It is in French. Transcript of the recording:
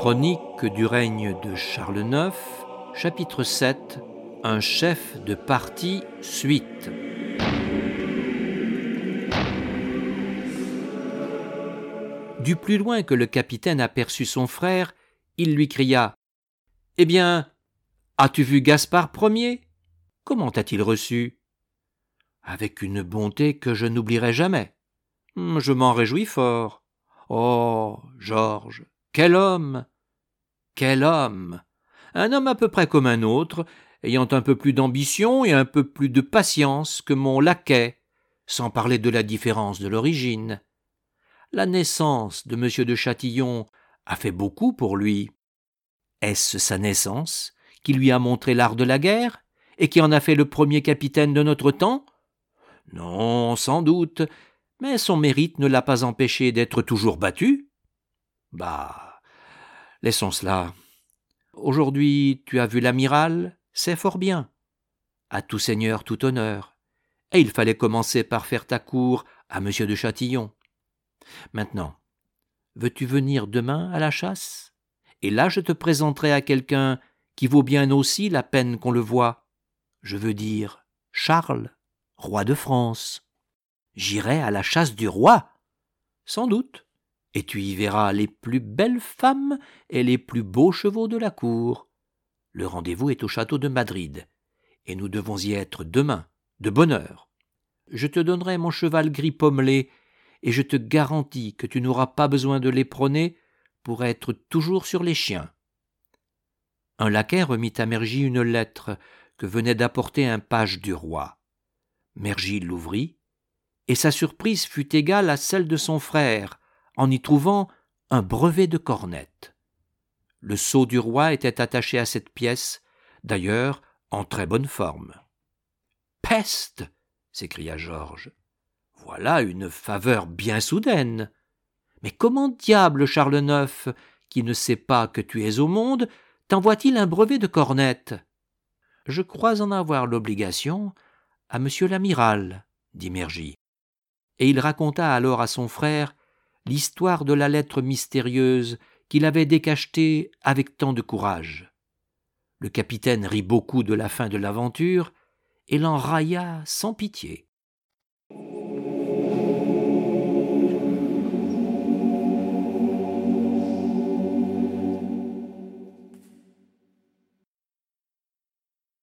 Chronique du règne de Charles IX, chapitre 7, un chef de parti, suite. Du plus loin que le capitaine aperçut son frère, il lui cria « Eh bien, as-tu vu Gaspard Ier ? Comment t'a-t-il reçu ?» Avec une bonté que je n'oublierai jamais. Je m'en réjouis fort. Oh, Georges, quel homme ! Quel homme ! Un homme à peu près comme un autre, ayant un peu plus d'ambition et un peu plus de patience que mon laquais, sans parler de la différence de l'origine. La naissance de M. de Châtillon a fait beaucoup pour lui. Est-ce sa naissance qui lui a montré l'art de la guerre et qui en a fait le premier capitaine de notre temps ? Non, sans doute, mais son mérite ne l'a pas empêché d'être toujours battu. Bah, laissons cela. Aujourd'hui, tu as vu l'amiral, c'est fort bien. À tout seigneur, tout honneur. Et il fallait commencer par faire ta cour à M. de Châtillon. Maintenant, veux-tu venir demain à la chasse ? Et là, je te présenterai à quelqu'un qui vaut bien aussi la peine qu'on le voie. Je veux dire Charles, roi de France. J'irai à la chasse du roi. Sans doute. Et tu y verras les plus belles femmes et les plus beaux chevaux de la cour. Le rendez-vous est au château de Madrid, et nous devons y être demain, de bonne heure. Je te donnerai mon cheval gris pommelé, et je te garantis que tu n'auras pas besoin de l'éperonner pour être toujours sur les chiens. Un laquais remit à Mergy une lettre que venait d'apporter un page du roi. Mergy l'ouvrit, et sa surprise fut égale à celle de son frère, en y trouvant un brevet de cornette. Le sceau du roi était attaché à cette pièce, d'ailleurs en très bonne forme. « Peste !» s'écria Georges. « Voilà une faveur bien soudaine. Mais comment diable Charles IX, qui ne sait pas que tu es au monde, t'envoie-t-il un brevet de cornette ? » « Je crois en avoir l'obligation à monsieur l'amiral, » dit Mergy. Et il raconta alors à son frère l'histoire de la lettre mystérieuse qu'il avait décachetée avec tant de courage. Le capitaine rit beaucoup de la fin de l'aventure et l'en railla sans pitié.